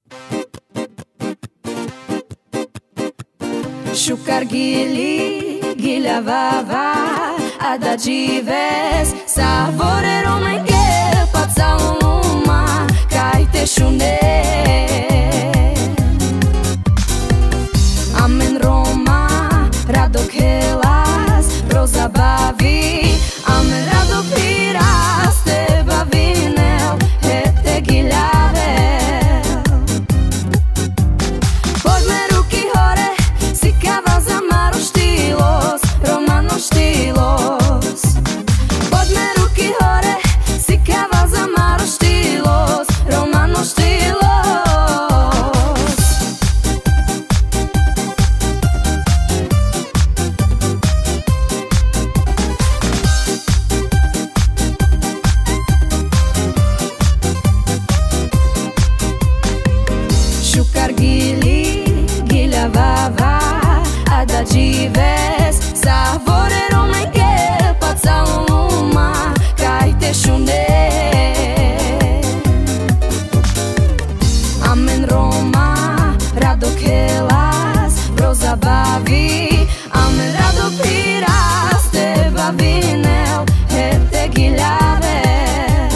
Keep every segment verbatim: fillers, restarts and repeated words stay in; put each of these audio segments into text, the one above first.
Shukar gili, gila vava, ada jives, savore romenge, pazza uma, kaite shune. Amen Roma, radok helas, pro zabavi, amen radok piras, te bavinel, hete gilavel. Poďme ruky hore, si kava za maro štilos, romano štilos. Poďme ruky hore, si kava za maro štilos, romano štilos. Shukar gili, gila vava, ada jives, savore romenge, pazza uma, kaite shune. Amen Roma, radok helas, pro zabavi, amen radok piras, te bavinel, hete gilavel.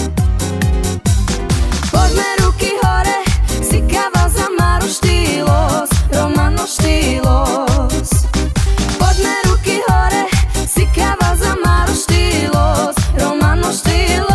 Poďme ruky hore, si kava za maro štilos, romano štilos. Poďme ruky hore, si kava za maro štilos, romano štilos.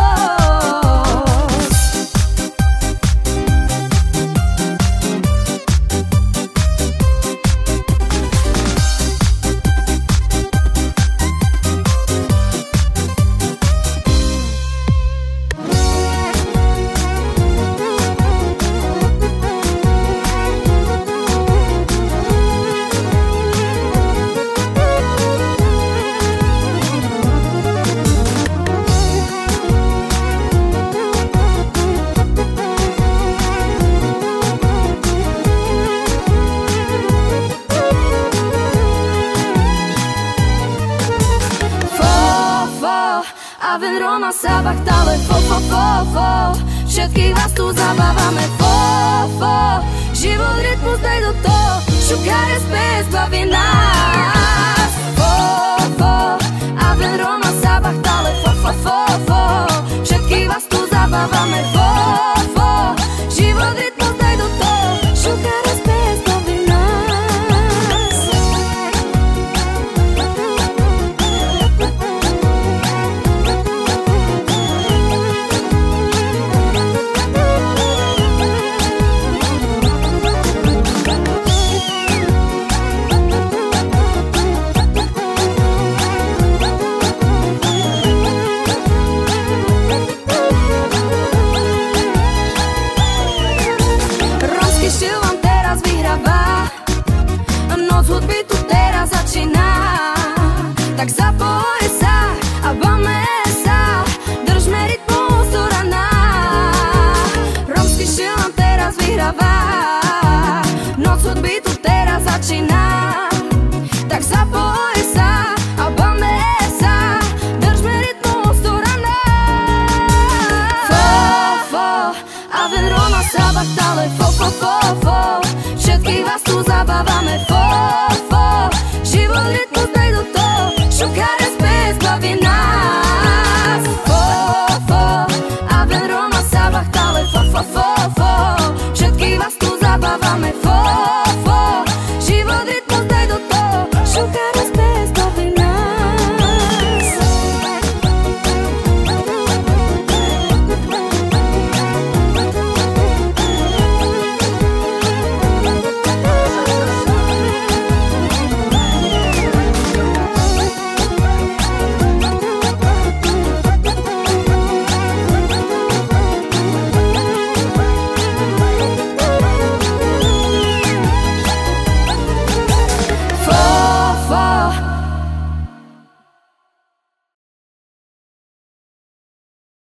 Aven Roma sa bachtale, fo, fo, fo, fo. Všetkých vás tu zabávame, fo, fo. Život, rytmus, daj do toho, Shukar je spes, baví nás. Fo, fo, Aven Roma sa bachtale, fo, fo, fo, fo. Všetkých vás tu zabávame, fo, fo. Život, rytmus, daj do toho, Shukar je spes, baví nás. Štýl vám teraz vyhráva, noc hudby tu teraz začína. Tak zapoj sa a bavme sa, držme rytmus do rana. Rómsky štýl vám teraz vyhráva, noc hudby tu teraz začína. Tak zapoj sa a bavme sa, držme rytmus do rana. Fo, fo, Aven Roma sa bachtale, fo, fo, fo, fo. Všetkých vás tu zabávame, fo.